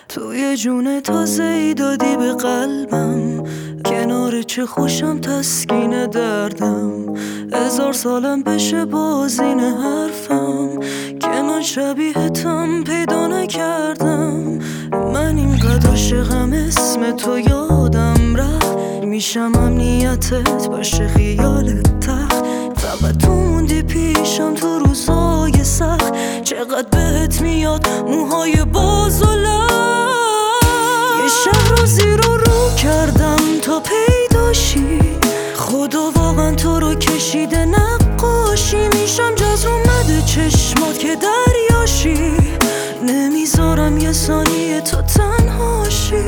توی جون تازه ای دادی به قلبم، کنار چه خوشم تسکین دردم. 1000 سالم بشه بازین حرفم که من شبیهتم پیدا نکردم. من اینقدر عاشقم اسم تو یادم رفت، میشم امنیتت باشه خیالت تخت. فقط تو موندی پیشم تو روزای سخت، چقدر بهت میاد موهای باز و یه شب رو زیر و رو کردم تا پیداشی. خدا واقعا تو رو کشیده نقاشی، میشم جزر اومده چشمات که دریاشی. نمیذارم یه ثانیه تو تنهاشی.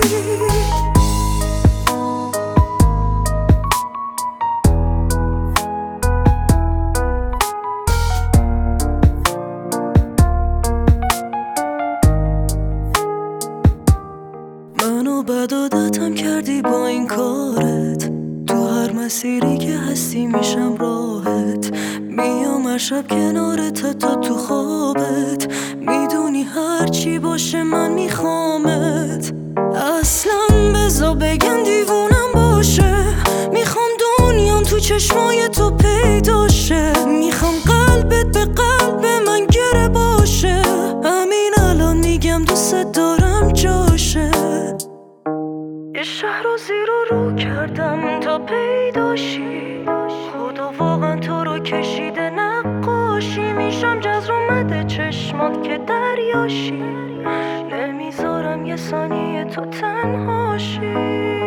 منو بد عادتم کردی با این کارت، تو هر مسیری که هستی میشم راحت. میام هر شب کنارت تا تو خوابت، میدونی هر چی باشه من میخوامت. اصلا بذار بگن دیوونم باشه، میخوام دنیام تو چشمای تو پیداشه. میخوام قلبت به قلب من گره باشه، همین الان میگم دوست دارم جاشه. یه شهر رو زیر و رو کردم تا پیداشی. خدا واقعا تو رو کشیده نقاشی، میشم جزر اومده چشمات که دریاشی. نمیذارم یه ثانیه تو تنهاشی.